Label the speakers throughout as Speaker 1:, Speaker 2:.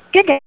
Speaker 1: Good day.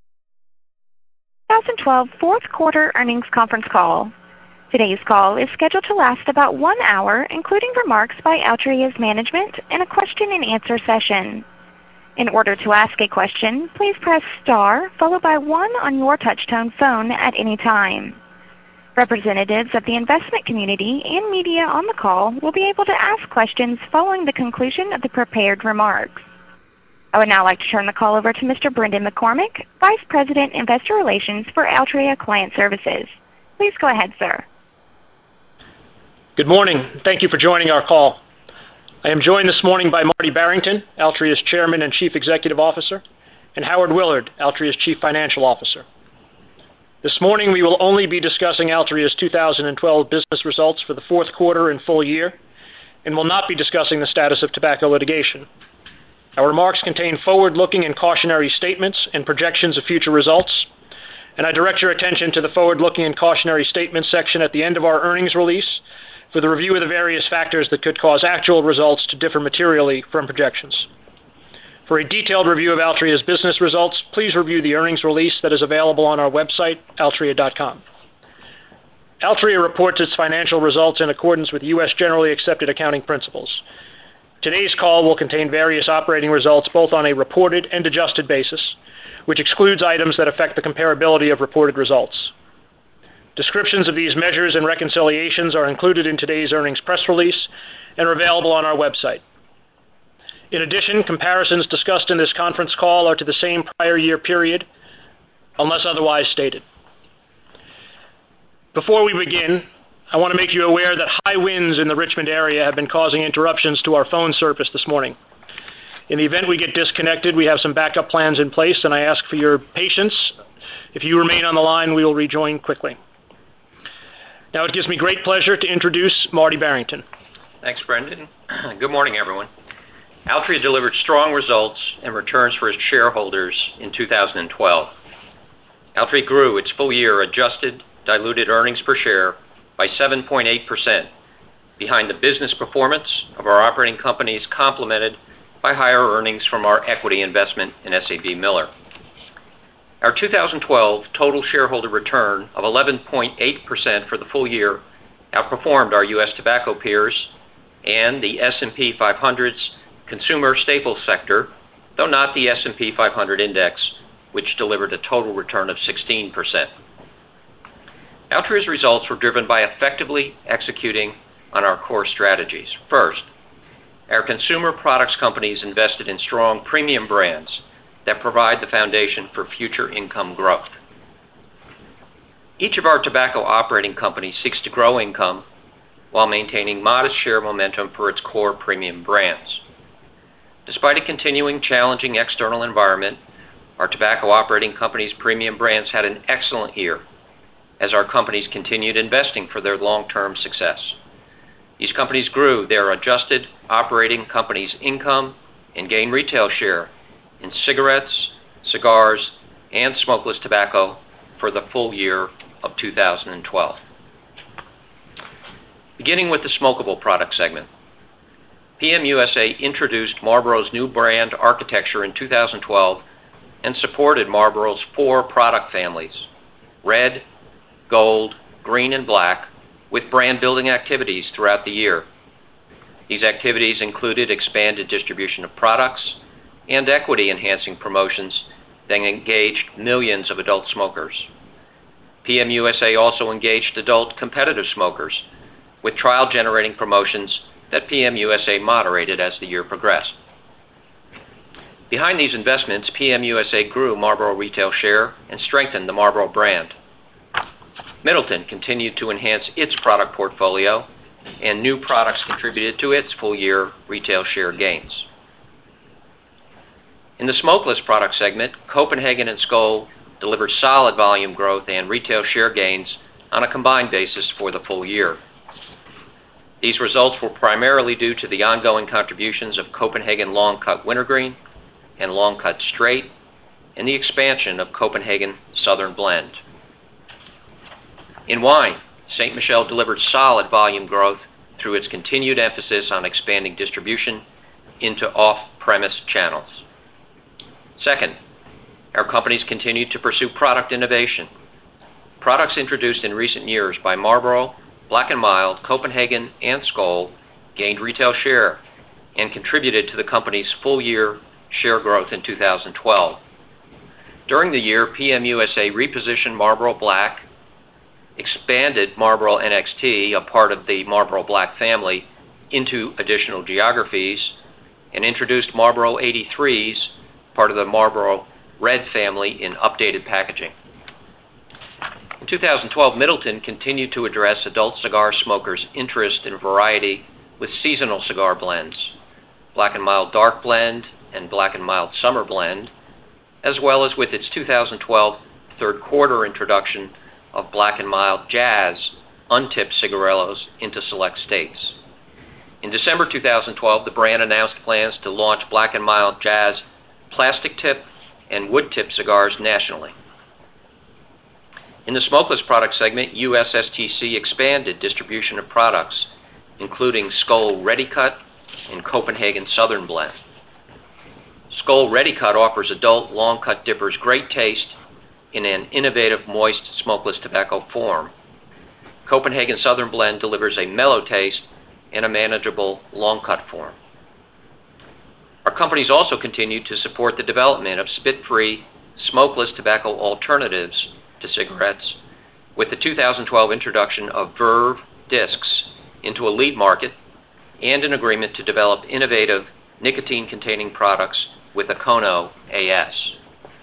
Speaker 1: 2012 fourth quarter earnings conference call. Today's call is scheduled to last about 1 hour, including remarks by Altria's management and a question and answer session. In order to ask a question, please press star followed by 1 on your touch-tone phone at any time. Representatives of the investment community and media on the call will be able to ask questions following the conclusion of the prepared remarks. I would now like to turn the call over to Mr. Brendan McCormick, Vice President, Investor Relations for Altria Client Services. Please go ahead, sir.
Speaker 2: Good morning. Thank you for joining our call. I am joined this morning by Marty Barrington, Altria's Chairman and Chief Executive Officer, and Howard Willard, Altria's Chief Financial Officer. This morning we will only be discussing Altria's 2012 business results for the fourth quarter and full year, and will not be discussing the status of tobacco litigation. Our remarks contain forward-looking and cautionary statements and projections of future results, and I direct your attention to the forward-looking and cautionary statements section at the end of our earnings release for the review of the various factors that could cause actual results to differ materially from projections. For a detailed review of Altria's business results, please review the earnings release that is available on our website, altria.com. Altria reports its financial results in accordance with U.S. generally accepted accounting principles. Today's call will contain various operating results both on a reported and adjusted basis, which excludes items that affect the comparability of reported results. Descriptions of these measures and reconciliations are included in today's earnings press release and are available on our website. In addition, comparisons discussed in this conference call are to the same prior year period, unless otherwise stated. Before we begin, I want to make you aware that high winds in the Richmond area have been causing interruptions to our phone service this morning. In the event we get disconnected, we have some backup plans in place, and I ask for your patience. If you remain on the line, we will rejoin quickly. Now it gives me great pleasure to introduce Marty Barrington.
Speaker 3: Thanks, Brendan. Good morning, everyone. Altria delivered strong results and returns for its shareholders in 2012. Altria grew its full-year adjusted diluted earnings per share by 7.8%, behind the business performance of our operating companies, complemented by higher earnings from our equity investment in SABMiller. Our 2012 total shareholder return of 11.8% for the full year outperformed our U.S. tobacco peers and the S&P 500's consumer staples sector, though not the S&P 500 index, which delivered a total return of 16%. Altria's results were driven by effectively executing on our core strategies. First, our consumer products companies invested in strong premium brands that provide the foundation for future income growth. Each of our tobacco operating companies seeks to grow income while maintaining modest share momentum for its core premium brands. Despite a continuing challenging external environment, our tobacco operating companies' premium brands had an excellent year as our companies continued investing for their long-term success. These companies grew their adjusted operating companies' income and gained retail share in cigarettes, cigars, and smokeless tobacco for the full year of 2012. Beginning with the smokable product segment, PM USA introduced Marlboro's new brand architecture in 2012 and supported Marlboro's 4 product families, Red, Gold, Green, and Black, with brand-building activities throughout the year. These activities included expanded distribution of products and equity-enhancing promotions that engaged millions of adult smokers. PM USA also engaged adult competitive smokers with trial-generating promotions that PM USA moderated as the year progressed. Behind these investments, PM USA grew Marlboro retail share and strengthened the Marlboro brand. Middleton continued to enhance its product portfolio, and new products contributed to its full-year retail share gains. In the smokeless product segment, Copenhagen and Skoal delivered solid volume growth and retail share gains on a combined basis for the full year. These results were primarily due to the ongoing contributions of Copenhagen Long Cut Wintergreen and Long Cut Straight, and the expansion of Copenhagen Southern Blend. In wine, Ste. Michelle delivered solid volume growth through its continued emphasis on expanding distribution into off-premise channels. Second, Our companies continue to pursue product innovation. Products introduced in recent years by Marlboro, Black & Mild, Copenhagen, and Skoal gained retail share and contributed to the company's full-year share growth in 2012. During the year, PM USA repositioned Marlboro Black, expanded Marlboro NXT, a part of the Marlboro Black family, into additional geographies, and introduced Marlboro 83s, part of the Marlboro Red family, in updated packaging. In 2012, Middleton continued to address adult cigar smokers' interest in variety with seasonal cigar blends, Black & Mild Dark Blend and Black & Mild Summer Blend, as well as with its 2012 third quarter introduction of Black & Mild Jazz untipped cigarillos into select states. In December 2012, the brand announced plans to launch Black & Mild Jazz plastic tip and wood tip cigars nationally. In the smokeless product segment, USSTC expanded distribution of products, including Skoal Ready Cut and Copenhagen Southern Blend. Skoal Ready Cut offers adult long-cut dippers great taste in an innovative moist smokeless tobacco form. Copenhagen Southern Blend delivers a mellow taste in a manageable long-cut form. Our companies also continue to support the development of spit-free smokeless tobacco alternatives to cigarettes with the 2012 introduction of Verve discs into a lead market and an agreement to develop innovative nicotine-containing products with Acono AS.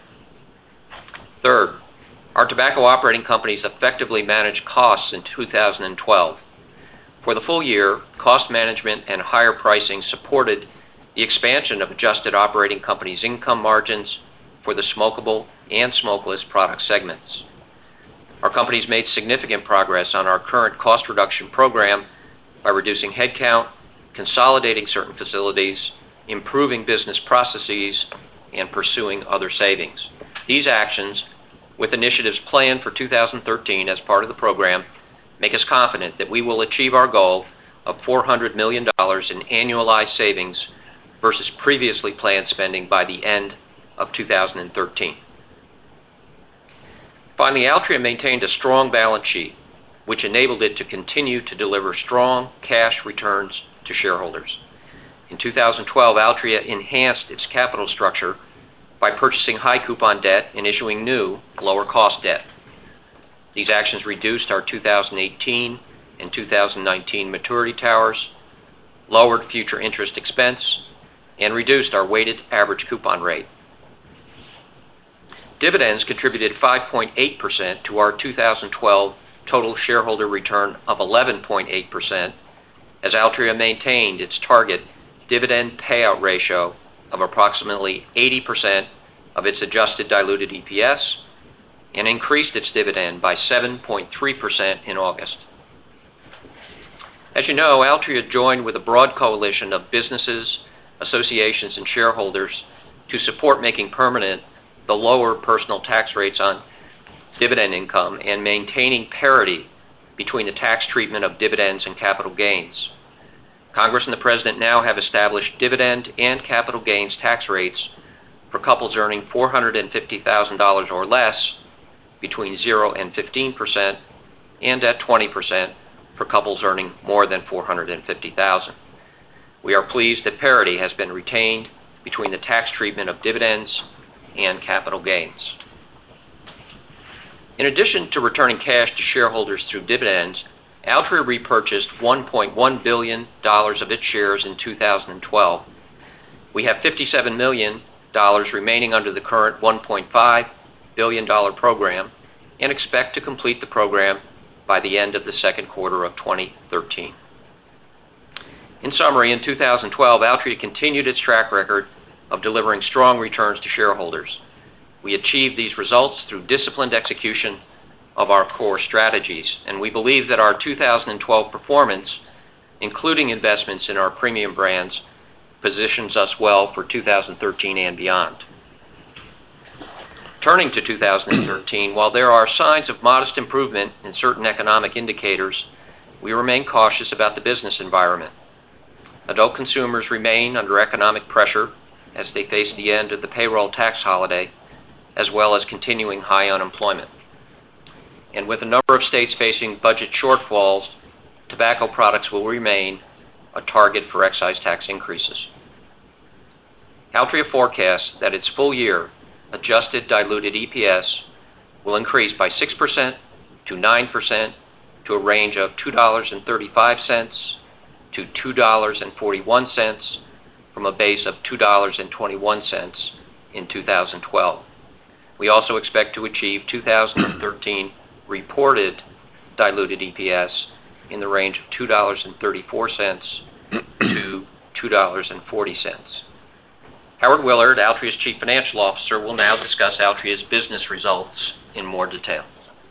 Speaker 3: Third, our tobacco operating companies effectively managed costs in 2012. For the full year, cost management and higher pricing supported the expansion of adjusted operating companies' income margins for the smokable and smokeless product segments. Our companies made significant progress on our current cost reduction program by reducing headcount, consolidating certain facilities, improving business processes, and pursuing other savings. These actions, with initiatives planned for 2013 as part of the program, make us confident that we will achieve our goal of $400 million in annualized savings versus previously planned spending by the end of 2013. Finally, Altria maintained a strong balance sheet, which enabled it to continue to deliver strong cash returns to shareholders. In 2012, Altria enhanced its capital structure by purchasing high-coupon debt and issuing new, lower-cost debt. These actions reduced our 2018 and 2019 maturity towers, lowered future interest expense, and reduced our weighted average coupon rate. Dividends contributed 5.8% to our 2012 total shareholder return of 11.8%, as Altria maintained its target dividend payout ratio of approximately 80% of its adjusted diluted EPS and increased its dividend by 7.3% in August. As you know, Altria joined with a broad coalition of businesses, associations, and shareholders to support making permanent the lower personal tax rates on dividend income and maintaining parity between the tax treatment of dividends and capital gains. Congress and the President now have established dividend and capital gains tax rates for couples earning $450,000 or less between 0 and 15%, and at 20% for couples earning more than $450,000. We are pleased that parity has been retained between the tax treatment of dividends and capital gains. In addition to returning cash to shareholders through dividends, Altria repurchased $1.1 billion of its shares in 2012. We have $57 million remaining under the current $1.5 billion program and expect to complete the program by the end of the second quarter of 2013. In summary, in 2012, Altria continued its track record of delivering strong returns to shareholders. We achieved these results through disciplined execution of our core strategies, and we believe that our 2012 performance, including investments in our premium brands, positions us well for 2013 and beyond. Turning to 2013, while there are signs of modest improvement in certain economic indicators, we remain cautious about the business environment. Adult consumers remain under economic pressure as they face the end of the payroll tax holiday as well as continuing high unemployment. And with a number of states facing budget shortfalls, tobacco products will remain a target for excise tax increases. Altria forecasts that its full-year adjusted diluted EPS will increase by 6% to 9% to a range of $2.35 to $2.41 from a base of $2.21 in 2012. We also expect to achieve 2013 reported diluted EPS in the range of $2.34 to $2.40. Howard Willard, Altria's Chief Financial Officer, will now discuss Altria's business results in more detail.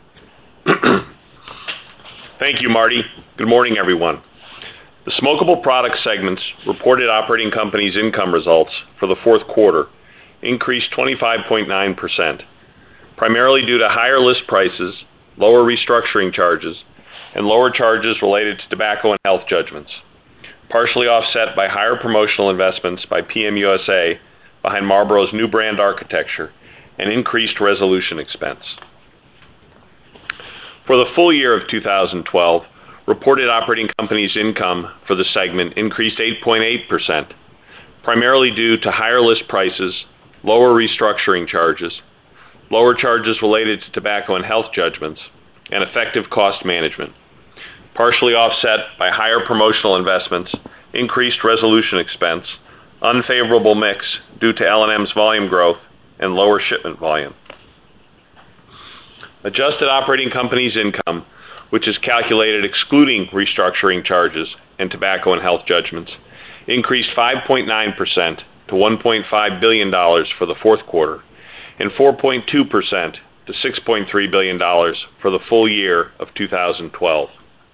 Speaker 4: Thank you, Marty. Good morning, everyone. The smokable product segment's reported operating company's income results for the fourth quarter increased 25.9%, primarily due to higher list prices, lower restructuring charges, and lower charges related to tobacco and health judgments, partially offset by higher promotional investments by PM USA behind Marlboro's new brand architecture and increased resolution expense. For the full year of 2012, reported operating company's income for the segment increased 8.8%, primarily due to higher list prices, lower restructuring charges, lower charges related to tobacco and health judgments, and effective cost management, partially offset by higher promotional investments, increased resolution expense, unfavorable mix due to L&M's volume growth, and lower shipment volume. Adjusted operating company's income, which is calculated excluding restructuring charges and tobacco and health judgments, increased 5.9% to $1.5 billion for the fourth quarter and 4.2% to $6.3 billion for the full year of 2012.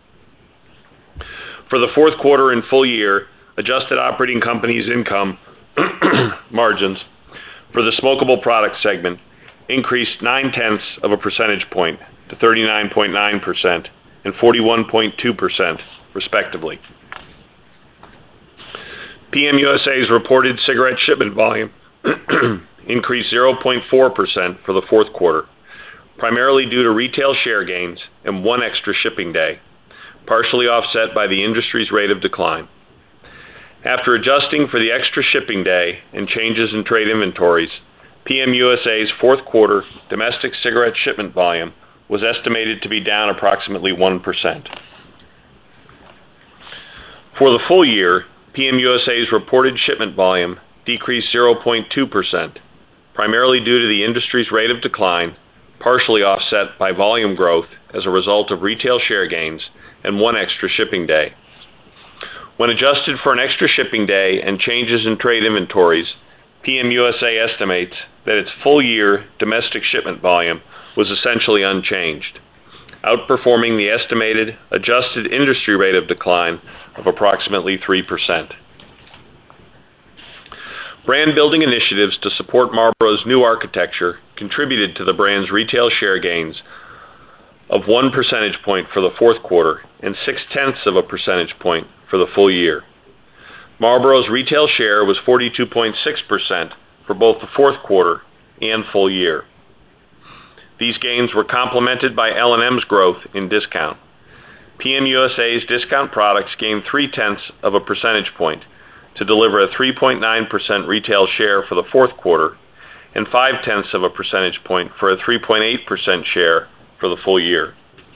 Speaker 4: For the fourth quarter and full year, adjusted operating company's income margins for the smokable product segment increased 0.9 of a percentage point to 39.9% and 41.2%, respectively. PM USA's reported cigarette shipment volume increased 0.4% for the fourth quarter, primarily due to retail share gains and one extra shipping day, partially offset by the industry's rate of decline. After adjusting for the extra shipping day and changes in trade inventories, PM USA's fourth quarter domestic cigarette shipment volume was estimated to be down approximately 1%. For the full year, PM USA's reported shipment volume decreased 0.2%, primarily due to the industry's rate of decline, partially offset by volume growth as a result of retail share gains and one extra shipping day. When adjusted for an extra shipping day and changes in trade inventories, PM USA estimates that its full-year domestic shipment volume was essentially unchanged, outperforming the estimated adjusted industry rate of decline of approximately 3%. Brand-building initiatives to support Marlboro's new architecture contributed to the brand's retail share gains of 1 percentage point for the fourth quarter and 0.6 of a percentage point for the full year. Marlboro's retail share was 42.6% for both the fourth quarter and full year. These gains were complemented by L&M's growth in discount. PM USA's discount products gained 0.3 of a percentage point to deliver a 3.9% retail share for the fourth quarter and 0.5 of a percentage point for a 3.8% share for the full year.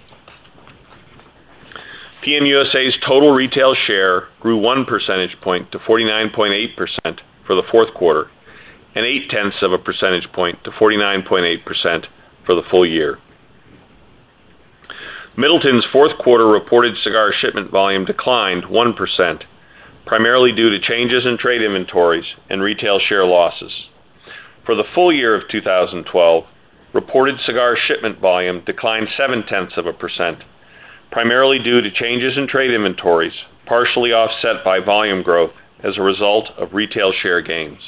Speaker 4: PM USA's total retail share grew 1 percentage point to 49.8% for the fourth quarter and 0.8 of a percentage point to 49.8% for the full year. Middleton's fourth quarter reported cigar shipment volume declined 1%, primarily due to changes in trade inventories and retail share losses. For the full year of 2012, reported cigar shipment volume declined 0.7 of a percent, primarily due to changes in trade inventories, partially offset by volume growth as a result of retail share gains.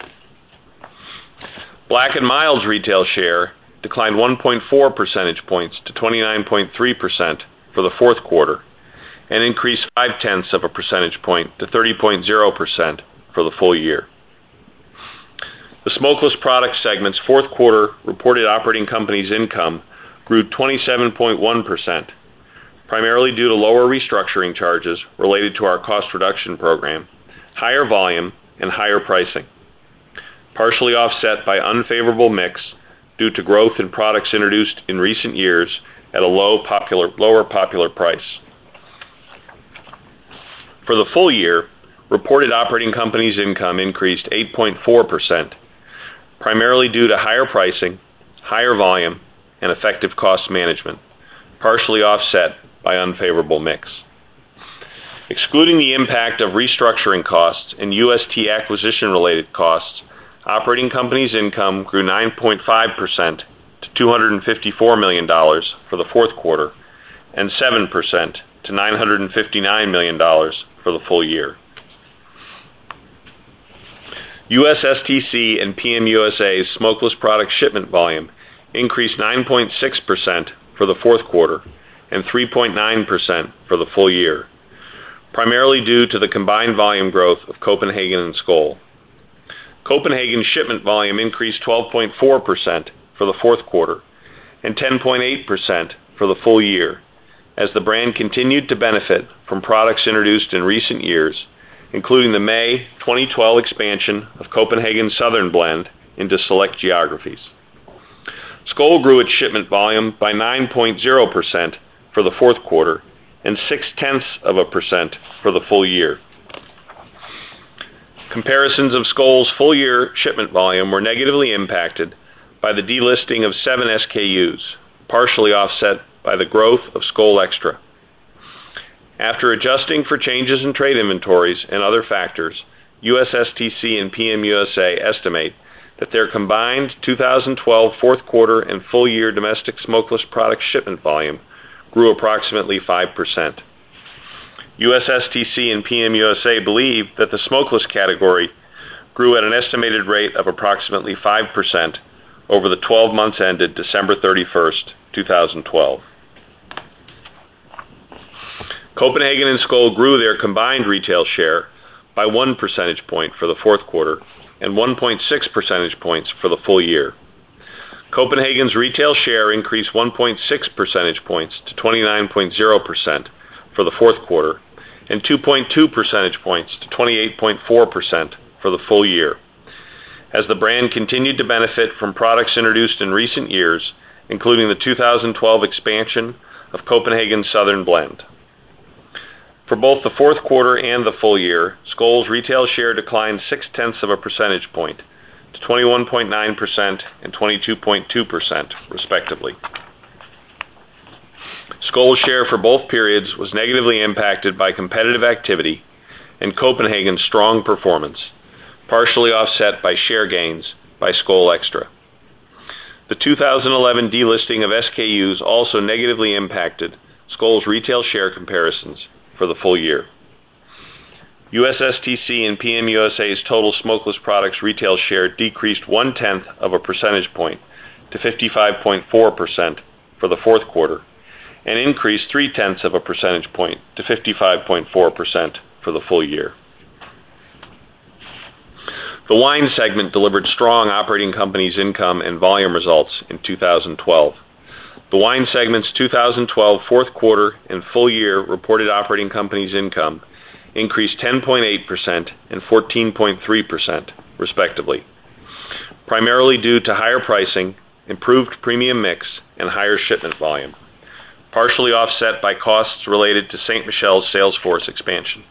Speaker 4: Black & Mild's retail share declined 1.4 percentage points to 29.3% for the fourth quarter and increased 0.5 of a percentage point to 30.0% for the full year. The Smokeless Products segment's fourth quarter reported operating companies income grew 27.1%, primarily due to lower restructuring charges related to our cost reduction program, higher volume, and higher pricing, partially offset by unfavorable mix due to growth in products introduced in recent years at a lower popular price. For the full year, reported operating companies income increased 8.4%, primarily due to higher pricing, higher volume, and effective cost management, partially offset by unfavorable mix. Excluding the impact of restructuring costs and UST acquisition-related costs, operating companies income grew 9.5% to $254 million for the fourth quarter and 7% to $959 million for the full year. USSTC and PM USA's smokeless product shipment volume increased 9.6% for the fourth quarter and 3.9% for the full year, primarily due to the combined volume growth of Copenhagen and Skoal. Copenhagen's shipment volume increased 12.4% for the fourth quarter and 10.8% for the full year, as the brand continued to benefit from products introduced in recent years, including the May 2012 expansion of Copenhagen Southern Blend into select geographies. Skoal grew its shipment volume by 9.0% for the fourth quarter and 0.6% for the full year. Comparisons of Skoal's full-year shipment volume were negatively impacted by the delisting of 7 SKUs, partially offset by the growth of Skoal X-tra. After adjusting for changes in trade inventories and other factors, USSTC and PM USA estimate that their combined 2012 fourth quarter and full-year domestic smokeless product shipment volume grew approximately 5%. USSTC and PM USA believe that the smokeless category grew at an estimated rate of approximately 5% over the 12 months ended December 31st, 2012. Copenhagen and Skoal grew their combined retail share by 1 percentage point for the fourth quarter and 1.6 percentage points for the full year. Copenhagen's retail share increased 1.6 percentage points to 29.0% for the fourth quarter and 2.2 percentage points to 28.4% for the full year, as the brand continued to benefit from products introduced in recent years, including the 2012 expansion of Copenhagen Southern Blend. For both the fourth quarter and the full year, Skoal's retail share declined 0.6 percentage point to 21.9% and 22.2%, respectively. Skoal's share for both periods was negatively impacted by competitive activity and Copenhagen's strong performance, partially offset by share gains by Skoal X-tra. The 2011 delisting of SKUs also negatively impacted Skoal's retail share comparisons for the full year. USSTC and PM USA's total smokeless products retail share decreased 0.1 percentage point to 55.4% for the fourth quarter and increased 0.3 percentage point to 55.4% for the full year. The wine segment delivered strong operating companies income and volume results in 2012. The wine segment's 2012 fourth quarter and full year reported operating companies income increased 10.8% and 14.3%, respectively, primarily due to higher pricing, improved premium mix, and higher shipment volume, partially offset by costs related to Ste. Michelle's sales force expansion.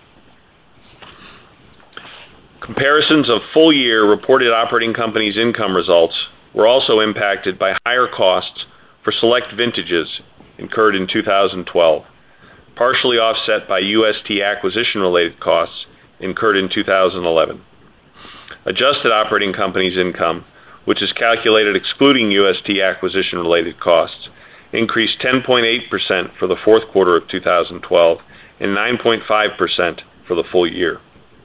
Speaker 4: Comparisons of full-year reported operating companies income results were also impacted by higher costs for select vintages incurred in 2012, partially offset by UST acquisition-related costs incurred in 2011. Adjusted operating companies income, which is calculated excluding UST acquisition-related costs, increased 10.8% for the fourth quarter of 2012 and 9.5% for the full year.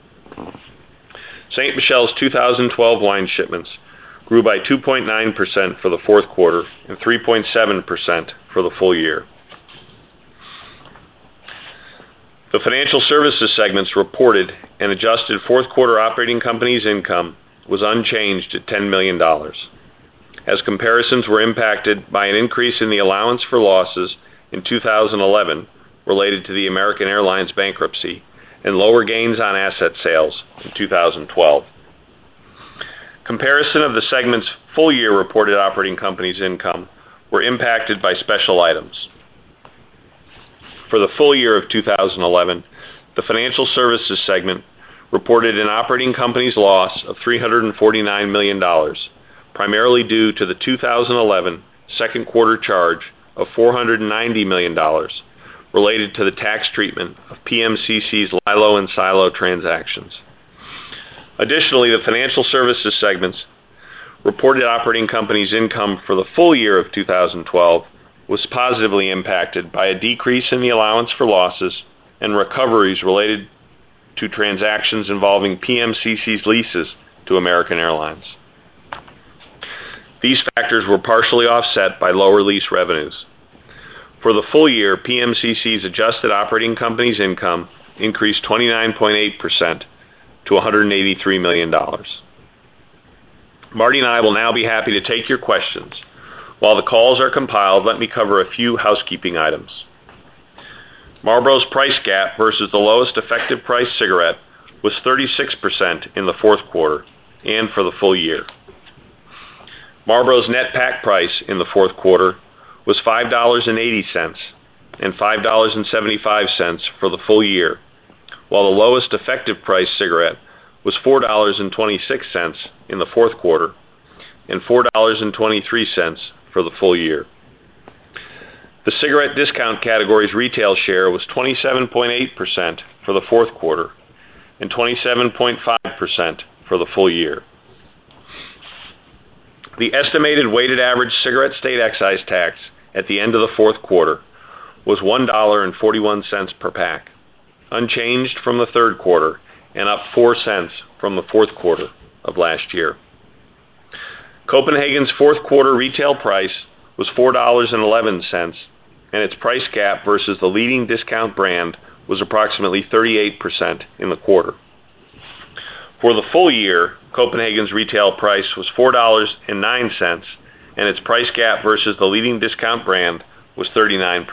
Speaker 4: Ste. Michelle's 2012 wine shipments grew by 2.9% for the fourth quarter and 3.7% for the full year. The financial services segments reported an adjusted fourth quarter operating companies income was unchanged at $10 million, as comparisons were impacted by an increase in the allowance for losses in 2011 related to the American Airlines bankruptcy and lower gains on asset sales in 2012. Comparison of the segment's full-year reported operating companies' income were impacted by special items. For the full year of 2011, the Financial Services segment reported an operating company's loss of $349 million, primarily due to the 2011 second quarter charge of $490 million related to the tax treatment of PMCC's LILO and SILO transactions. Additionally, the Financial Services segment's reported operating company's income for the full year of 2012 was positively impacted by a decrease in the allowance for losses and recoveries related to transactions involving PMCC's leases to American Airlines. These factors were partially offset by lower lease revenues. For the full year, PMCC's adjusted operating company's income increased 29.8% to $183 million. Marty and I will now be happy to take your questions. While the calls are compiled, let me cover a few housekeeping items. Marlboro's price gap versus the lowest effective price cigarette was 36% in the fourth quarter and for the full year. Marlboro's net pack price in the fourth quarter was $5.80 and $5.75 for the full year, while the lowest effective price cigarette was $4.26 in the fourth quarter and $4.23 for the full year. The cigarette discount category's retail share was 27.8% for the fourth quarter and 27.5% for the full year. The estimated weighted average cigarette state excise tax at the end of the fourth quarter was $1.41 per pack, unchanged from the third quarter and up 4 cents from the fourth quarter of last year. Copenhagen's fourth quarter retail price was $4.11, and its price gap versus the leading discount brand was approximately 38% in the quarter. For the full year, Copenhagen's retail price was $4.09, and its price gap versus the leading discount brand was 39%.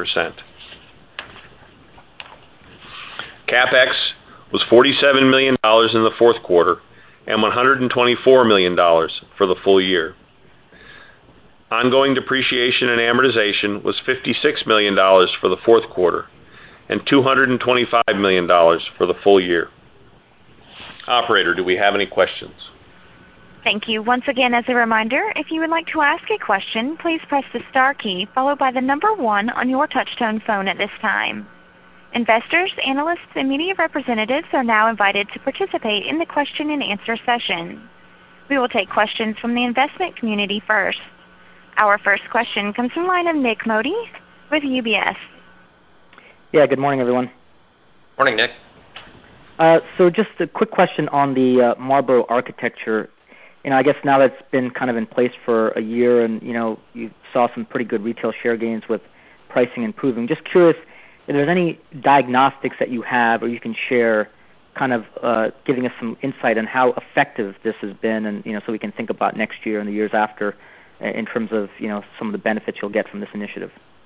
Speaker 4: CapEx was $47 million in the fourth quarter and $124 million for the full year. Ongoing depreciation and amortization was $56 million for the fourth quarter and $225 million for the full year. Operator, do we have any questions?
Speaker 1: Thank you. Once again, as a reminder, if you would like to ask a question, please press the star key followed by the number 1 on your touch-tone phone at this time. Investors, analysts, and media representatives are now invited to participate in the question and answer session. We will take questions from the investment community first. Our first question comes from the line of Nick Modi with UBS.
Speaker 5: Yeah, good morning, everyone.
Speaker 3: Morning, Nick.
Speaker 5: So just a quick question on the Marlboro architecture. I guess now that's been kind of in place for a year, and you saw some pretty good retail share gains with pricing improving. Just curious if there's any diagnostics that you have or you can share, kind of giving us some insight on how effective this has been, and so we can think about next year and the years after in terms of some of the benefits you'll get from this initiative.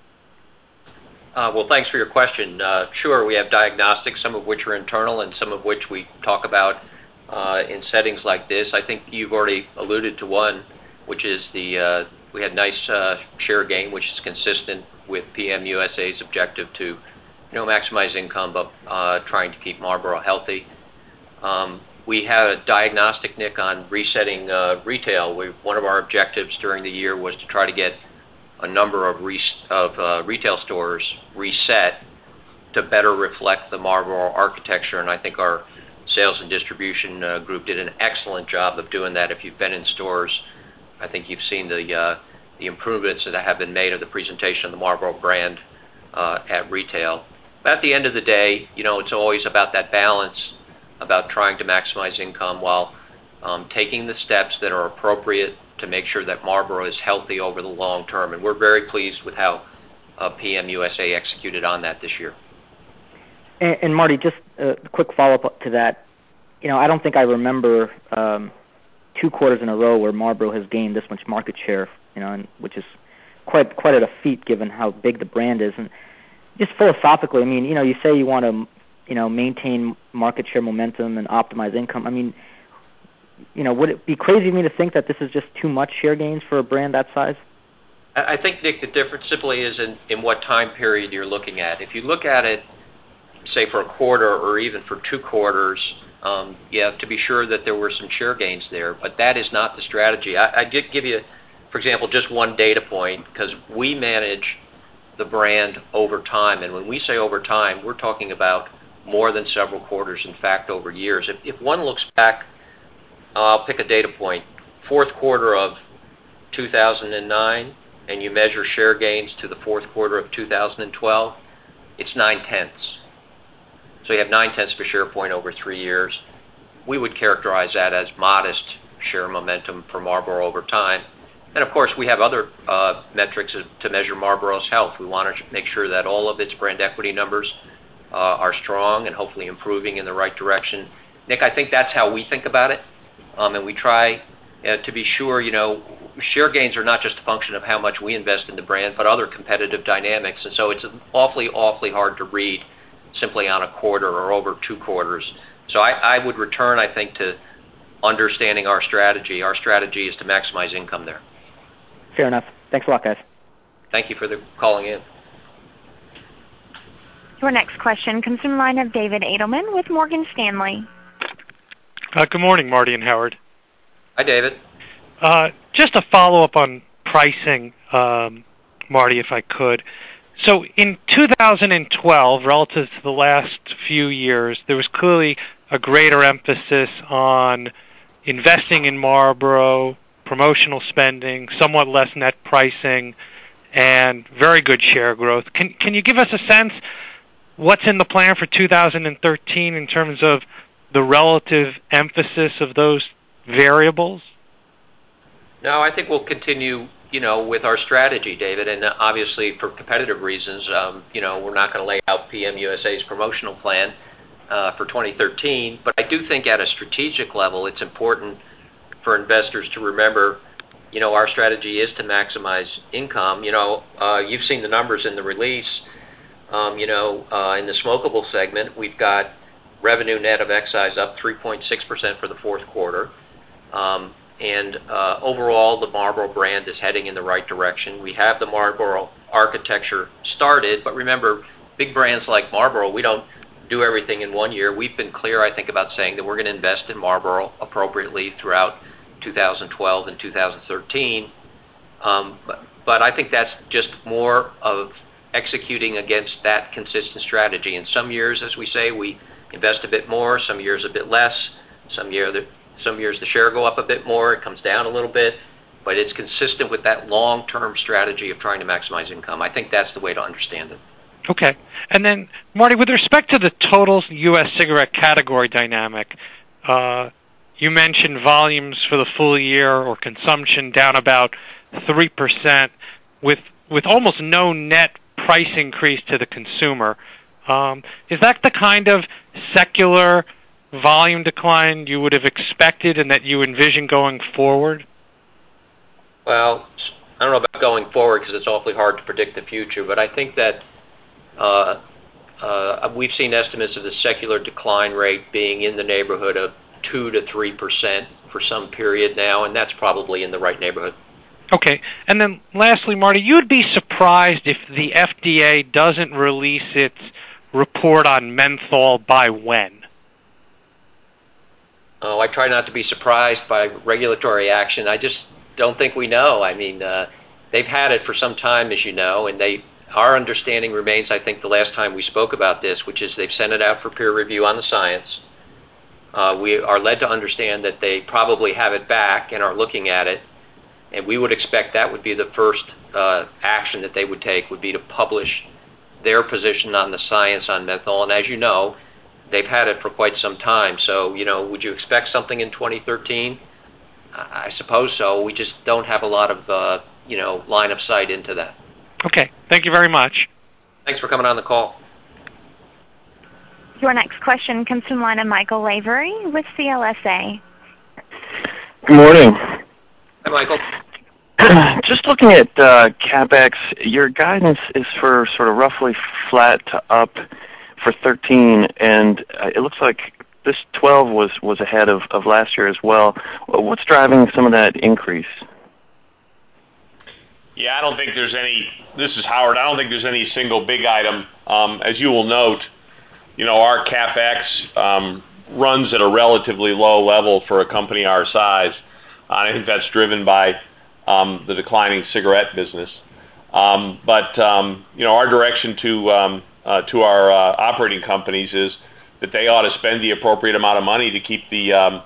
Speaker 3: Well, thanks for your question. Sure, we have diagnostics, some of which are internal and some of which we talk about in settings like this. I think you've already alluded to one, which is we had nice share gain, which is consistent with PM USA's objective to maximize income, but trying to keep Marlboro healthy. We had a diagnostic, Nick, on resetting retail. One of our objectives during the year was to try to get a number of retail stores reset to better reflect the Marlboro architecture, and I think our sales and distribution group did an excellent job of doing that. If you've been in stores, I think you've seen the improvements that have been made of the presentation of the Marlboro brand at retail. But at the end of the day, it's always about that balance, about trying to maximize income while taking the steps that are appropriate to make sure that Marlboro is healthy over the long term. And we're very pleased with how PM USA executed on that this year.
Speaker 5: And Marty, just a quick follow-up to that. I don't think I remember 2 quarters in a row where Marlboro has gained this much market share, and which is quite a feat given how big the brand is. And just philosophically, I mean, you say you want to, maintain market share momentum and optimize income. I mean, would it be crazy of me to think that this is just too much share gains for a brand that size?
Speaker 3: I think, Nick, the difference simply is in what time period you're looking at. If you look at it, say, for a quarter or even for 2 quarters, to be sure that there were some share gains there, but that is not the strategy. I did give you, for example, just one data point, because we manage the brand over time, and when we say over time, we're talking about more than several quarters, in fact, over years. If one looks back, I'll pick a data point, fourth quarter of 2009, and you measure share gains to the fourth quarter of 2012, it's 9/10. So you have 9/10 of a share point over 3 years. We would characterize that as modest share momentum for Marlboro over time. And of course, we have other metrics to measure Marlboro's health. We want to make sure that all of its brand equity numbers are strong and hopefully improving in the right direction. Nick, I think that's how we think about it. And we try to be sure, share gains are not just a function of how much we invest in the brand, but other competitive dynamics. And so it's awfully hard to read simply on a quarter or over 2 quarters. So I would return, I think, to understanding our strategy. Our strategy is to maximize income there.
Speaker 5: Fair enough. Thanks a lot, guys.
Speaker 3: Thank you for calling in.
Speaker 1: Your next question comes from the line of David Adelman with Morgan Stanley.
Speaker 6: Good morning, Marty and Howard.
Speaker 3: Hi, David.
Speaker 6: Just a follow-up on pricing, Marty, if I could. So in 2012, relative to the last few years, there was clearly a greater emphasis on investing in Marlboro, promotional spending, somewhat less net pricing, and very good share growth. Can you give us a sense what's in the plan for 2013 in terms of the relative emphasis of those variables?
Speaker 3: No, I think we'll continue, with our strategy, David, and obviously for competitive reasons, we're not going to lay out PM USA's promotional plan for 2013, but I do think at a strategic level it's important for investors to remember, our strategy is to maximize income. You've seen the numbers in the release. In the smokable segment, we've got revenue net of excise up 3.6% for the fourth quarter. And overall, the Marlboro brand is heading in the right direction. We have the Marlboro architecture started, but remember, big brands like Marlboro, we don't do everything in 1 year. We've been clear, I think, about saying that we're going to invest in Marlboro appropriately throughout 2012 and 2013. But I think that's just more of executing against that consistent strategy. In some years, as we say, we invest a bit more, some years a bit less, some years the share go up a bit more, it comes down a little bit, but it's consistent with that long-term strategy of trying to maximize income. I think that's the way to understand it.
Speaker 6: Okay. And then, Marty, with respect to the total U.S. cigarette category dynamic, you mentioned volumes for the full year or consumption down about 3% with almost no net price increase to the consumer. Is that the kind of secular volume decline you would have expected and that you envision going forward?
Speaker 3: Well, I don't know about going forward because it's awfully hard to predict the future, but I think that we've seen estimates of the secular decline rate being in the neighborhood of 2 to 3% for some period now, and that's probably in the right neighborhood.
Speaker 6: Okay. And then lastly, Marty, you'd be surprised if the FDA doesn't release its report on menthol by when?
Speaker 3: Oh, I try not to be surprised by regulatory action. I just don't think we know. I mean, they've had it for some time, as you know, and our understanding remains, I think, the last time we spoke about this, which is they've sent it out for peer review on the science. We are led to understand that they probably have it back and are looking at it, and we would expect that would be the first action that they would take, would be to publish their position on the science on menthol. And as you know, they've had it for quite some time. So, would you expect something in 2013? I suppose so. We just don't have a lot of, line of sight into that.
Speaker 6: Okay. Thank you very much.
Speaker 3: Thanks for coming on the call.
Speaker 1: Your next question comes from the line of Michael Lavery with CLSA.
Speaker 7: Good morning.
Speaker 3: Hi, Michael.
Speaker 7: Just looking at CapEx, your guidance is for sort of roughly flat to up for 13, and it looks like this 12 was ahead of last year as well. What's driving some of that increase?
Speaker 4: Yeah, I don't think there's any. This is Howard. I don't think there's any single big item. As you will note, our CapEx runs at a relatively low level for a company our size. I think that's driven by the declining cigarette business. But our direction to our operating companies is that they ought to spend the appropriate amount of money to keep the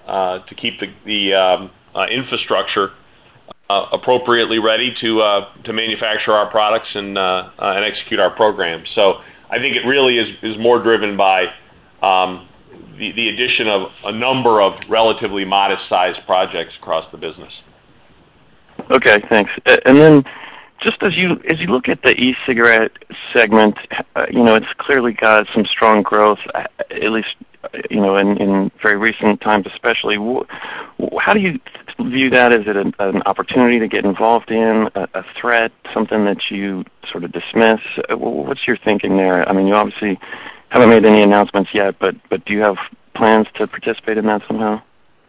Speaker 4: infrastructure appropriately ready to manufacture our products and execute our programs. So I think it really is more driven by the addition of a number of relatively modest-sized projects across the business.
Speaker 7: Okay, thanks. And then, just as you look at the e-cigarette segment, it's clearly got some strong growth, at least in very recent times, especially. How do you view that? Is it an opportunity to get involved in, a threat, something that you sort of dismiss? What's your thinking there? I mean, you obviously haven't made any announcements yet, but do you have plans to participate in that somehow?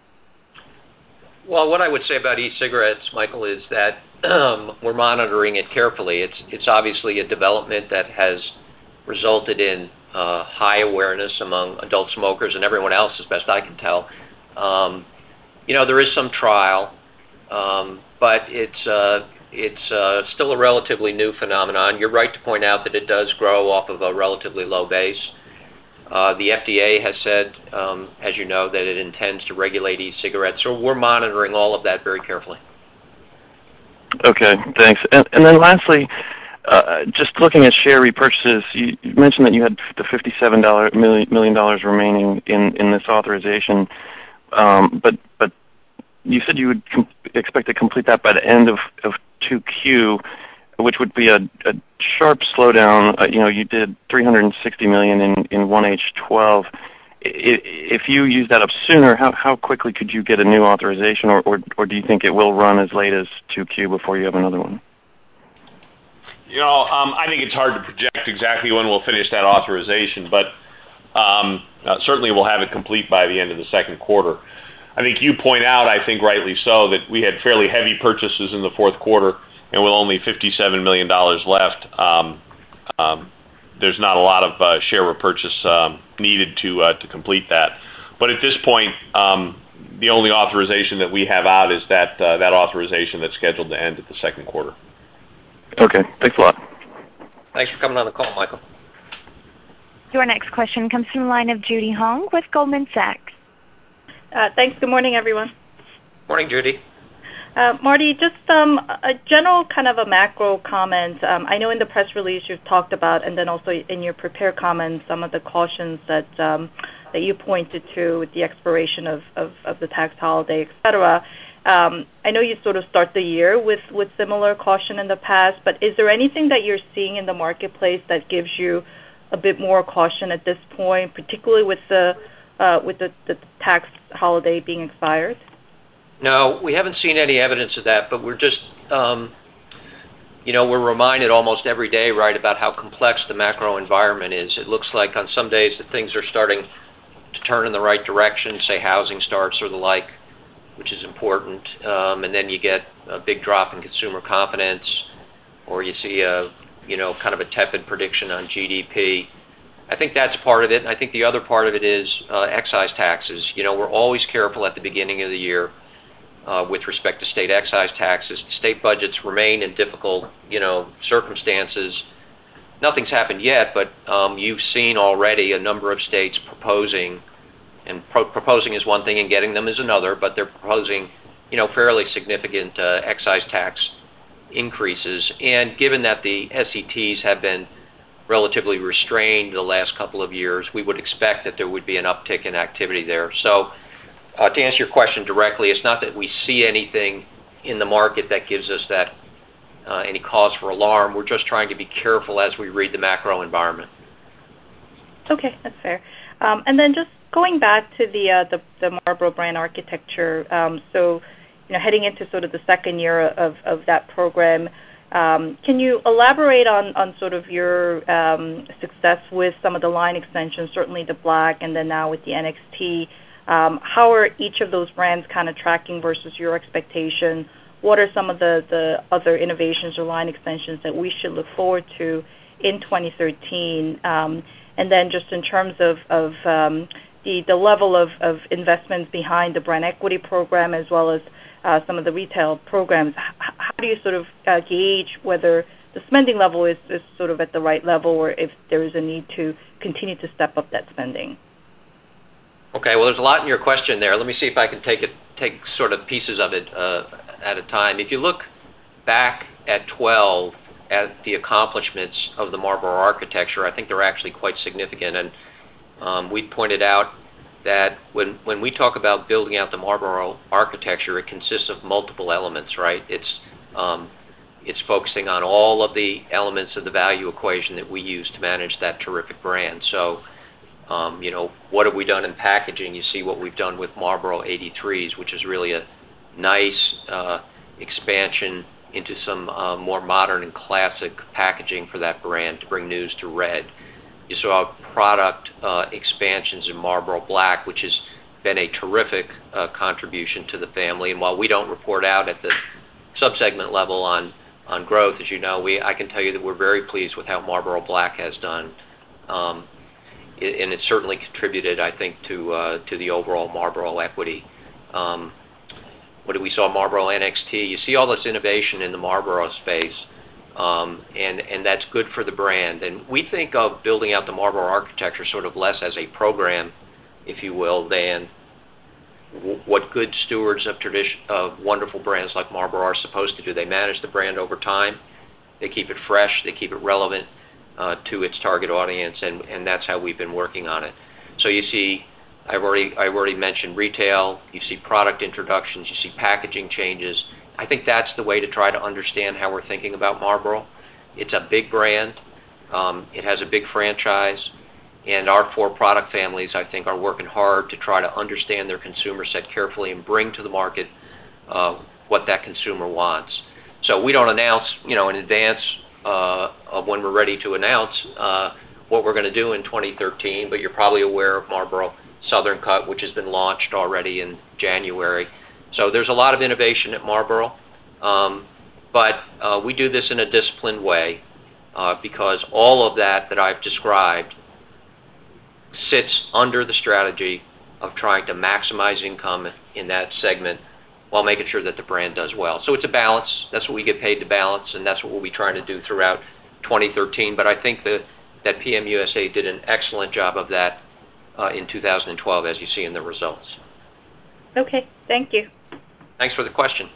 Speaker 3: Well, what I would say about e-cigarettes, Michael, is that we're monitoring it carefully. It's obviously a development that has resulted in high awareness among adult smokers and everyone else, as best I can tell. There is some trial, but it's still a relatively new phenomenon. You're right to point out that it does grow off of a relatively low base. The FDA has said, as you know, that it intends to regulate e-cigarettes, so we're monitoring all of that very carefully.
Speaker 7: Okay, thanks. And then lastly, just looking at share repurchases, you mentioned that you had the $57 million remaining in this authorization, but you said you would expect to complete that by the end of 2Q, which would be a sharp slowdown. You did $360 million in 1H12. If you use that up sooner, how quickly could you get a new authorization, or do you think it will run as late as 2Q before you have another one?
Speaker 4: I think it's hard to project exactly when we'll finish that authorization, but certainly we'll have it complete by the end of the second quarter. I think you point out, I think rightly so, that we had fairly heavy purchases in the fourth quarter, and with only $57 million left, there's not a lot of share repurchase needed to complete that. But at this point, the only authorization that we have out is that authorization that's scheduled to end at the second quarter.
Speaker 7: Okay, thanks a lot.
Speaker 3: Thanks for coming on the call, Michael.
Speaker 1: Your next question comes from the line of Judy Hong with Goldman Sachs.
Speaker 8: Thanks. Good morning, everyone.
Speaker 3: Morning, Judy.
Speaker 8: Marty, just a general kind of a macro comment. I know in the press release you've talked about, and then also in your prepared comments, some of the cautions that you pointed to with the expiration of the tax holiday, et cetera. I know you sort of start the year with similar caution in the past, but is there anything that you're seeing in the marketplace that gives you a bit more caution at this point, particularly with the tax holiday being expired?
Speaker 3: No, we haven't seen any evidence of that, but we're just, we're reminded almost every day, right, about how complex the macro environment is. It looks like on some days that things are starting to turn in the right direction, say housing starts or the like, which is important, and then you get a big drop in consumer confidence, or you see kind of a tepid prediction on GDP. I think that's part of it, and I think the other part of it is excise taxes. We're always careful at the beginning of the year with respect to state excise taxes. State budgets remain in difficult, circumstances. Nothing's happened yet, but you've seen already a number of states proposing, and proposing is one thing and getting them is another, but they're proposing, fairly significant excise tax increases. And given that the SETs have been relatively restrained the last couple of years, we would expect that there would be an uptick in activity there. So to answer your question directly, it's not that we see anything in the market that gives us that any cause for alarm. We're just trying to be careful as we read the macro environment.
Speaker 8: Okay, that's fair. And then just Going back to the Marlboro brand architecture, heading into sort of the second year of that program, can you elaborate on sort of your success with some of the line extensions, certainly the Black, and then now with the NXT? How are each of those brands kind of tracking versus your expectation? What are some of the other innovations or line extensions that we should look forward to in 2013? And then just in terms of the level of investments behind the brand equity program as well as some of the retail programs, how do you sort of gauge whether the spending level is sort of at the right level or if there is a need to continue to step up that spending?
Speaker 3: Okay, well, there's a lot in your question there. Let me see if I can take sort of pieces of it at a time. If you look back at 12 at the accomplishments of the Marlboro architecture, I think they're actually quite significant. And we pointed out that when we talk about building out the Marlboro architecture, it consists of multiple elements, right? It's focusing on all of the elements of the value equation that we use to manage that terrific brand. So, what have we done in packaging? You see what we've done with Marlboro 83s, which is really a nice expansion into some more modern and classic packaging for that brand to bring news to red. You saw product expansions in Marlboro Black, which has been a terrific contribution to the family. And while we don't report out at the subsegment level on growth, as you know, I can tell you that we're very pleased with how Marlboro Black has done. And it certainly contributed, I think, to the overall Marlboro equity. What did we saw? Marlboro NXT. You see all this innovation in the Marlboro space, and that's good for the brand. And we think of building out the Marlboro architecture sort of less as a program, if you will, than what good stewards of wonderful brands like Marlboro are supposed to do. They manage the brand over time. They keep it fresh. They keep it relevant to its target audience, and that's how we've been working on it. So you see, I've already mentioned retail. You see product introductions. You see packaging changes. I think that's the way to try to understand how we're thinking about Marlboro. It's a big brand. It has a big franchise. And our 4 product families, I think, are working hard to try to understand their consumer set carefully and bring to the market what that consumer wants. So we don't announce, in advance of when we're ready to announce what we're going to do in 2013, but you're probably aware of Marlboro Southern Cut, which has been launched already in January. So there's a lot of innovation at Marlboro, but we do this in a disciplined way because all of that I've described sits under the strategy of trying to maximize income in that segment while making sure that the brand does well. So it's a balance. That's what we get paid to balance, and that's what we'll be trying to do throughout 2013. But I think that PM USA did an excellent job of that in 2012, as you see in the results.
Speaker 8: Okay, thank you.
Speaker 3: Thanks for the question.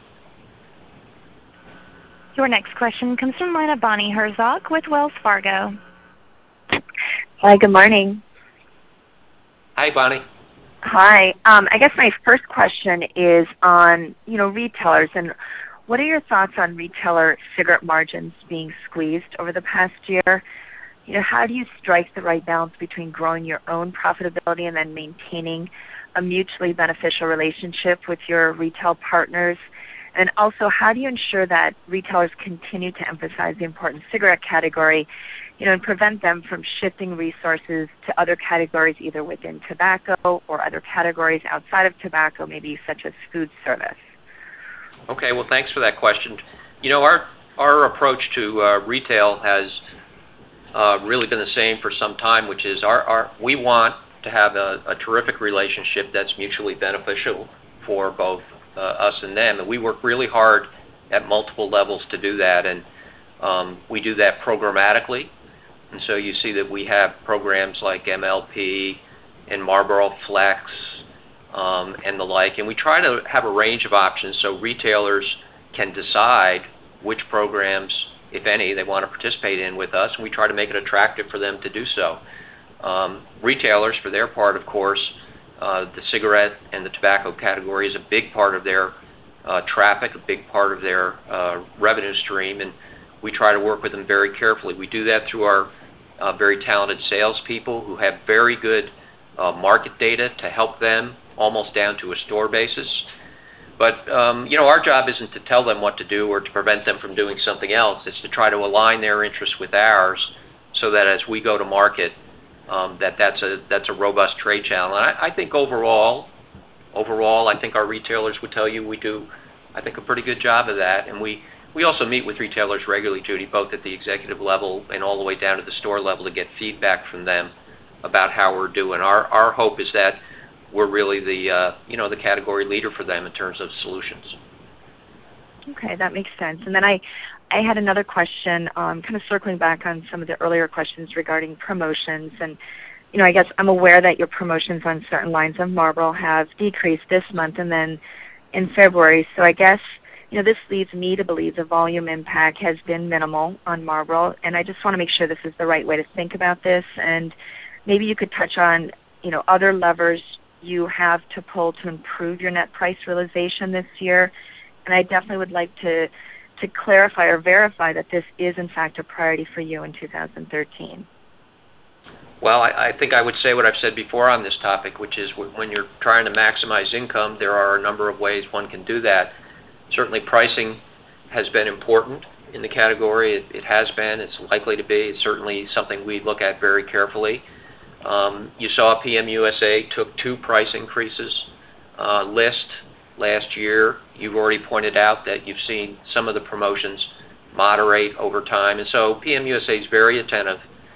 Speaker 1: Your next question comes from the line of Bonnie Herzog with Wells Fargo.
Speaker 9: Hi, good morning.
Speaker 3: Hi, Bonnie.
Speaker 9: Hi. I guess my first question is on, retailers, and what are your thoughts on retailer cigarette margins being squeezed over the past year? How do you strike the right balance between growing your own profitability and then maintaining a mutually beneficial relationship with your retail partners? And also, how do you ensure that retailers continue to emphasize the important cigarette category, and prevent them from shifting resources to other categories, either within tobacco or other categories outside of tobacco, maybe such as food service?
Speaker 3: Okay, well, thanks for that question. Our approach to retail has really been the same for some time, which is we want to have a terrific relationship that's mutually beneficial for both us and them. And we work really hard at multiple levels to do that, and we do that programmatically. And so you see that we have programs like MLP and Marlboro Flex and the like, and we try to have a range of options so retailers can decide which programs, if any, they want to participate in with us, and we try to make it attractive for them to do so. Retailers, for their part, of course, the cigarette and the tobacco category is a big part of their traffic, a big part of their revenue stream, and we try to work with them very carefully. We do that through our very talented salespeople who have very good market data to help them almost down to a store basis. But our job isn't to tell them what to do or to prevent them from doing something else. It's to try to align their interests with ours so that as we go to market, that's a robust trade channel. And I think overall, I think our retailers would tell you we do, I think, a pretty good job of that. And we also meet with retailers regularly, Judy, both at the executive level and all the way down to the store level to get feedback from them about how we're doing. Our hope is that we're really the category leader for them in terms of solutions.
Speaker 9: Okay, that makes sense. And then I had another question, kind of circling back on some of the earlier questions regarding promotions. And, I guess I'm aware that your promotions on certain lines of Marlboro have decreased this month and then in February. So I guess, this leads me to believe the volume impact has been minimal on Marlboro. And I just want to make sure this is the right way to think about this. And maybe you could touch on, other levers you have to pull to improve your net price realization this year. And I definitely would like to clarify or verify that this is, in fact, a priority for you in 2013.
Speaker 3: Well, I think I would say what I've said before on this topic, which is when you're trying to maximize income, there are a number of ways one can do that. Certainly pricing has been important in the category. It has been. It's likely to be. It's certainly something we look at very carefully. You saw PM USA took 2 price increases list last year. You've already pointed out that you've seen some of the promotions moderate over time. And so PM USA is very attentive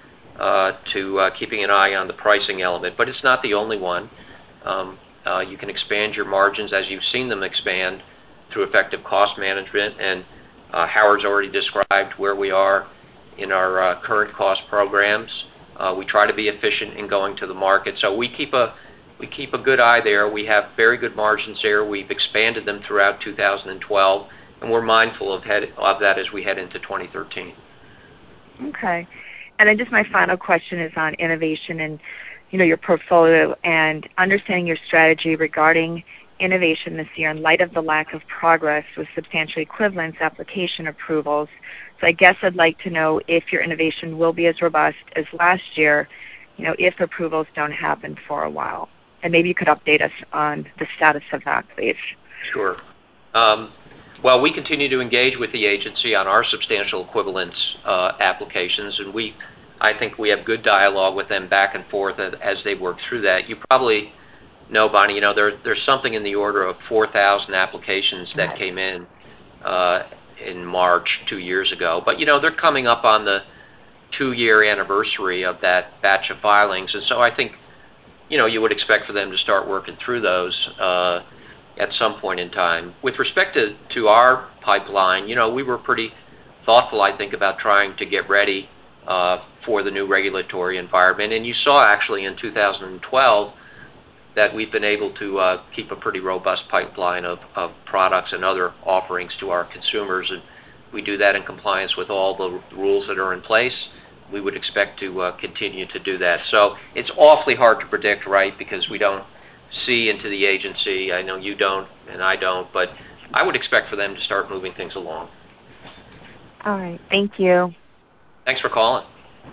Speaker 3: to keeping an eye on the pricing element. But it's not the only one. You can expand your margins as you've seen them expand through effective cost management. And Howard's already described where we are in our current cost programs. We try to be efficient in going to the market. So we keep a good eye there. We have very good margins there. We've expanded them throughout 2012, and we're mindful of that as we head into 2013.
Speaker 9: Okay. And then just my final question is on innovation and, your portfolio and understanding your strategy regarding innovation this year in light of the lack of progress with substantial equivalence application approvals. So I guess I'd like to know if your innovation will be as robust as last year, if approvals don't happen for a while. And maybe you could update us on the status of that, please.
Speaker 3: Sure. Well, we continue to engage with the agency on our substantial equivalence applications, and I think we have good dialogue with them back and forth as they work through that. You probably know, Bonnie, there's something in the order of 4,000 applications that came in March 2 years ago. But, they're coming up on the 2-year anniversary of that batch of filings, and so I think, you would expect for them to start working through those at some point in time. With respect to our pipeline, we were pretty thoughtful, I think, about trying to get ready for the new regulatory environment. And you saw actually in 2012 that we've been able to keep a pretty robust pipeline of products and other offerings to our consumers. And we do that in compliance with all the rules that are in place. We would expect to continue to do that. So it's awfully hard to predict, right, because we don't see into the agency. I know you don't and I don't, but I would expect for them to start moving things along.
Speaker 9: All right. Thank you.
Speaker 3: Thanks for calling.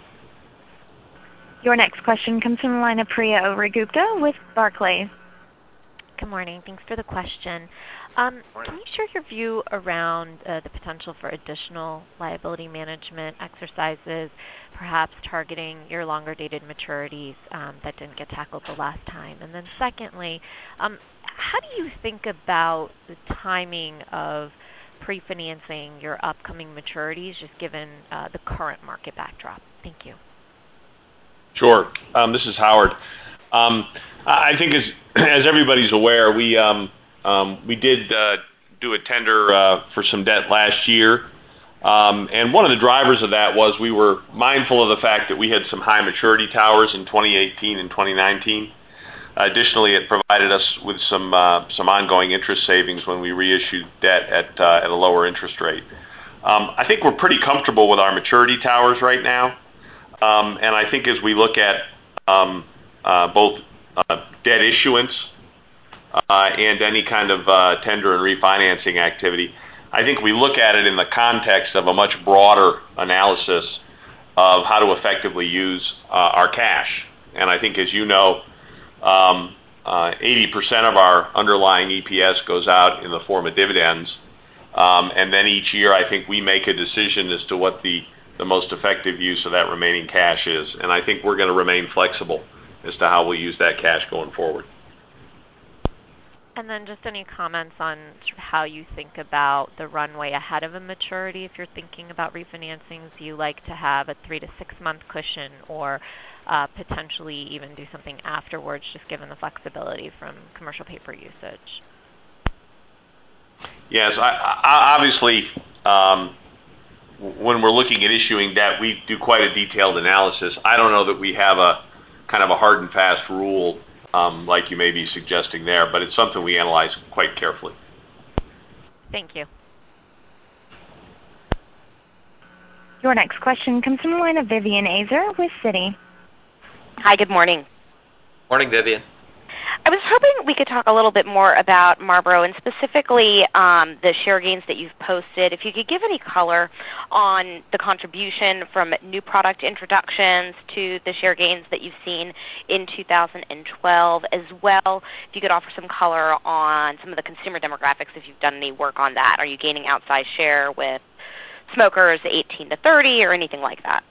Speaker 1: Your next question comes from the line of Priya Ohri-Gupta with Barclays.
Speaker 10: Good morning. Thanks for the question. Can you share your view around the potential for additional liability management exercises, perhaps targeting your longer-dated maturities that didn't get tackled the last time? And then secondly, how do you think about the timing of pre-financing your upcoming maturities, just given the current market backdrop? Thank you.
Speaker 4: Sure. This is Howard. I think as everybody's aware, we did do a tender for some debt last year. And one of the drivers of that was we were mindful of the fact that we had some high maturity towers in 2018 and 2019. Additionally, it provided us with some ongoing interest savings when we reissued debt at a lower interest rate. I think we're pretty comfortable with our maturity towers right now. And I think as we look at both debt issuance and any kind of tender and refinancing activity, I think we look at it in the context of a much broader analysis of how to effectively use our cash. And I think, as you know, 80% of our underlying EPS goes out in the form of dividends. And then each year, I think we make a decision as to what the most effective use of that remaining cash is. And I think we're going to remain flexible as to how we use that cash going forward.
Speaker 10: And then just any comments on sort of how you think about the runway ahead of a maturity if you're thinking about refinancings? Do you like to have a 3 to 6 month cushion or potentially even do something afterwards just given the flexibility from commercial paper usage?
Speaker 4: Yes, obviously, when we're looking at issuing debt, we do quite a detailed analysis. I don't know that we have a kind of a hard and fast rule like you may be suggesting there, but it's something we analyze quite carefully.
Speaker 10: Thank you.
Speaker 1: Your next question comes from the line of Vivien Azer with Citi.
Speaker 11: Hi, good morning.
Speaker 3: Morning, Vivian.
Speaker 11: I was hoping we could talk a little bit more about Marlboro and specifically the share gains that you've posted. If you could give any color on the contribution from new product introductions to the share gains that you've seen in 2012 as well. If you could offer some color on some of the consumer demographics if you've done any work on that. Are you gaining outsized share with smokers 18 to 30 or anything like that?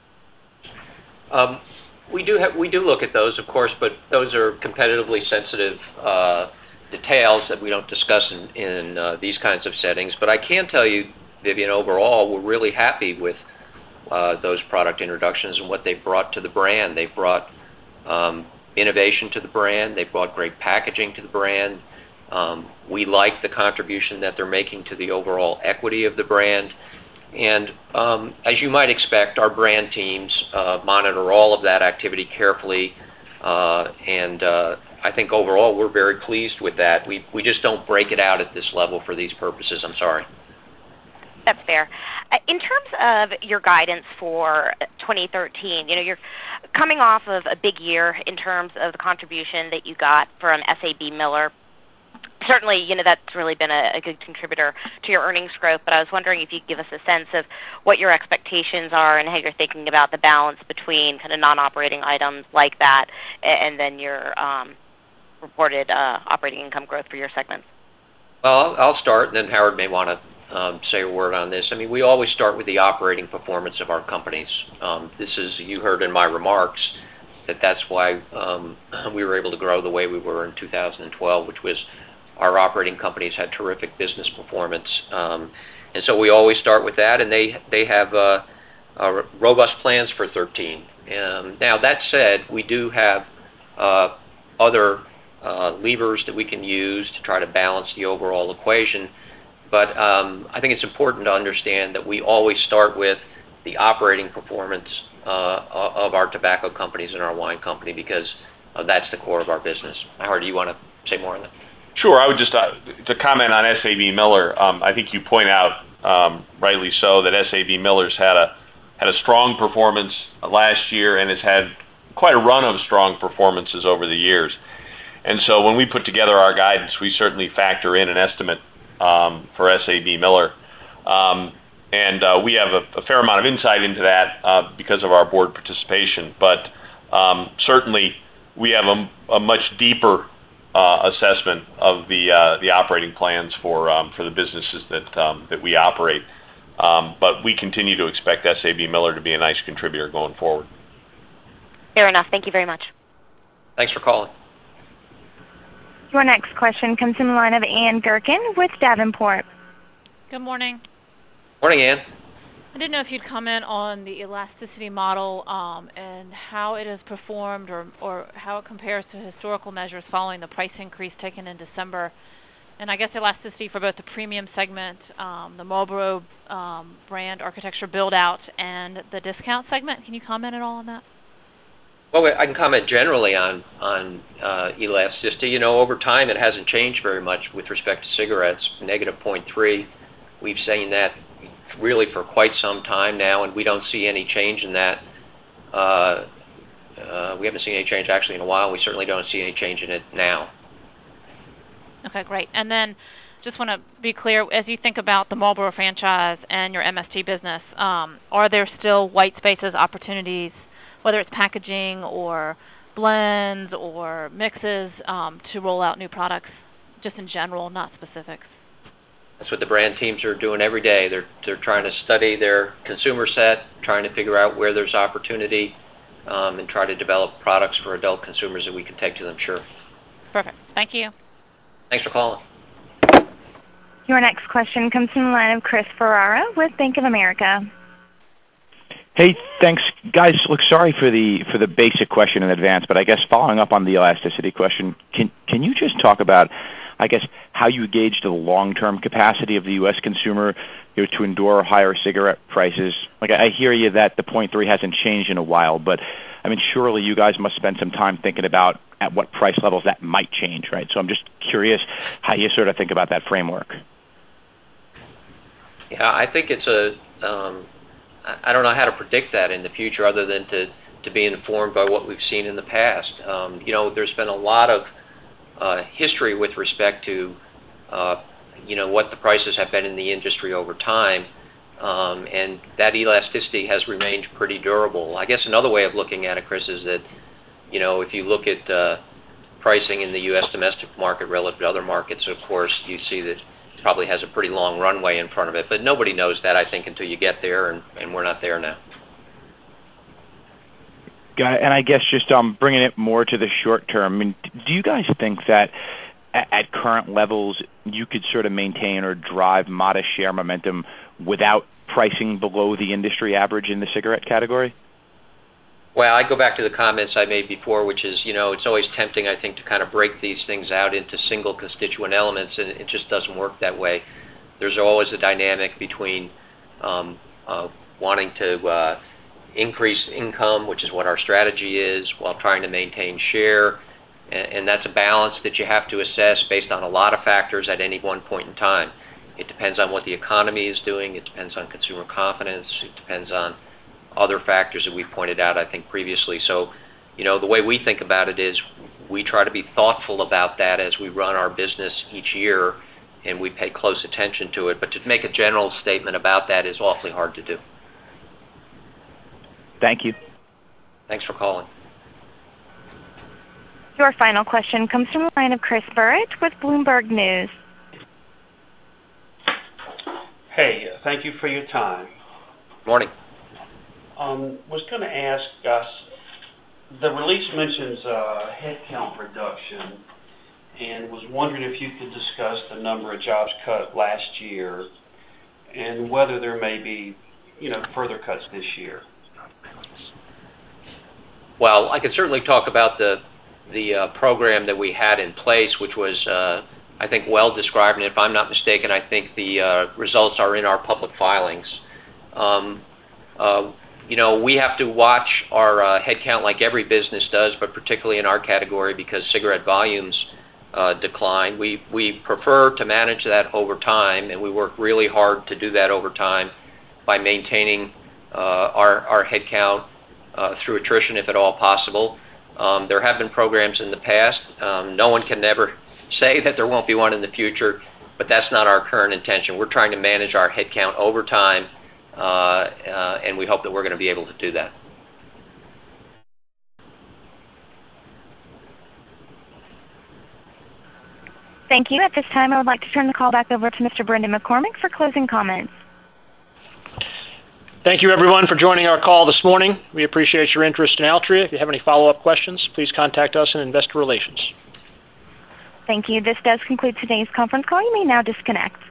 Speaker 3: We do look at those, of course, but those are competitively sensitive details that we don't discuss in these kinds of settings. But I can tell you, Vivian, overall, we're really happy with those product introductions and what they've brought to the brand. They've brought innovation to the brand. They've brought great packaging to the brand. We like the contribution that they're making to the overall equity of the brand. And as you might expect, our brand teams monitor all of that activity carefully, and I think overall we're very pleased with that. We just don't break it out at this level for these purposes. I'm sorry.
Speaker 11: That's fair. In terms of your guidance for 2013, you're coming off of a big year in terms of the contribution that you got from SABMiller. Certainly, that's really been a good contributor to your earnings growth, but I was wondering if you could give us a sense of what your expectations are and how you're thinking about the balance between kind of non-operating items like that and then your reported operating income growth for your segments.
Speaker 3: Well, I'll start, and then Howard may want to say a word on this. I mean, we always start with the operating performance of our companies. This is, you heard in my remarks, that's why we were able to grow the way we were in 2012, which was our operating companies had terrific business performance. And so we always start with that, and they have robust plans for 2013. Now, that said, we do have other levers that we can use to try to balance the overall equation. But I think it's important to understand that we always start with the operating performance of our tobacco companies and our wine company because that's the core of our business. Howard, do you want to say more on that?
Speaker 4: Sure. I would just to comment on SABMiller. I think you point out rightly so that SABMiller's had a strong performance last year and has had quite a run of strong performances over the years. And so when we put together our guidance, we certainly factor in an estimate for SABMiller. And we have a fair amount of insight into that because of our board participation. But certainly we have a much deeper assessment of the operating plans for the businesses that we operate. But we continue to expect SABMiller to be a nice contributor going forward.
Speaker 11: Fair enough. Thank you very much.
Speaker 3: Thanks for calling.
Speaker 1: Your next question comes from the line of Ann Gurkin with Davenport.
Speaker 12: Good morning.
Speaker 3: Morning, Ann.
Speaker 12: I didn't know if you'd comment on the elasticity model and how it has performed or how it compares to historical measures following the price increase taken in December. And I guess elasticity for both the premium segment, the Marlboro brand architecture build-out, and the discount segment. Can you comment at all on that?
Speaker 3: Well, I can comment generally on elasticity. Over time it hasn't changed very much with respect to cigarettes, negative 0.3. We've seen that really for quite some time now, and we don't see any change in that. We haven't seen any change actually in a while. We certainly don't see any change in it now.
Speaker 12: Okay, great. And then just want to be clear, as you think about the Marlboro franchise and your MST business, are there still white spaces, opportunities, whether it's packaging or blends or mixes to roll out new products, just in general, not specifics?
Speaker 3: That's what the brand teams are doing every day. They're trying to study their consumer set, trying to figure out where there's opportunity, and try to develop products for adult consumers that we can take to them. Sure.
Speaker 12: Perfect. Thank you.
Speaker 3: Thanks for calling.
Speaker 1: Your next question comes from the line of Chris Ferrara with Bank of America.
Speaker 13: Hey, thanks, guys. Look, sorry for the basic question in advance, but I guess following up on the elasticity question, can you just talk about, I guess, how you gauge the long-term capacity of the U.S. consumer to endure higher cigarette prices? Like, I hear you that the 0.3 hasn't changed in a while, but I mean, surely you guys must spend some time thinking about at what price levels that might change, right? So I'm just curious how you sort of think about that framework.
Speaker 3: Yeah, I think it's I don't know how to predict that in the future other than to be informed by what we've seen in the past. There's been a lot of history with respect to what the prices have been in the industry over time, and that elasticity has remained pretty durable. I guess another way of looking at it, Chris, is that if you look at pricing in the U.S. domestic market relative to other markets, of course, you see that it probably has a pretty long runway in front of it, but nobody knows that, I think, until you get there, and we're not there now.
Speaker 13: Got it. And I guess just bringing it more to the short term, I mean, do you guys think that at current levels you could sort of maintain or drive modest share momentum without pricing below the industry average in the cigarette category?
Speaker 3: Well, I go back to the comments I made before, which is, it's always tempting, I think, to kind of break these things out into single constituent elements, and it just doesn't work that way. There's always a dynamic between wanting to increase income, which is what our strategy is, while trying to maintain share, and that's a balance that you have to assess based on a lot of factors at any one point in time. It depends on what the economy is doing. It depends on consumer confidence. It depends on other factors that we've pointed out, I think, previously. So, the way we think about it is we try to be thoughtful about that as we run our business each year, and we pay close attention to it. But to make a general statement about that is awfully hard to do.
Speaker 13: Thank you.
Speaker 3: Thanks for calling.
Speaker 1: Your final question comes from the line of Chris Burritt with Bloomberg News.
Speaker 14: Hey, thank you for your time.
Speaker 3: Morning.
Speaker 14: Was going to ask us, the release mentions headcount reduction, and was wondering if you could discuss the number of jobs cut last year and whether there may be further cuts this year.
Speaker 3: Well, I could certainly talk about the program that we had in place, which was, I think, well described, and if I'm not mistaken, I think the results are in our public filings. We have to watch our headcount like every business does, but particularly in our category because cigarette volumes decline. We prefer to manage that over time, and we work really hard to do that over time by maintaining our headcount through attrition, if at all possible. There have been programs in the past. No one can never say that there won't be one in the future, but that's not our current intention. We're trying to manage our headcount over time, and we hope that we're going to be able to do that.
Speaker 1: Thank you. At this time, I would like to turn the call back over to Mr. Brendan McCormick for closing comments.
Speaker 2: Thank you, everyone, for joining our call this morning. We appreciate your interest in Altria. If you have any follow-up questions, please contact us in Investor Relations.
Speaker 1: Thank you. This does conclude today's conference call. You may now disconnect.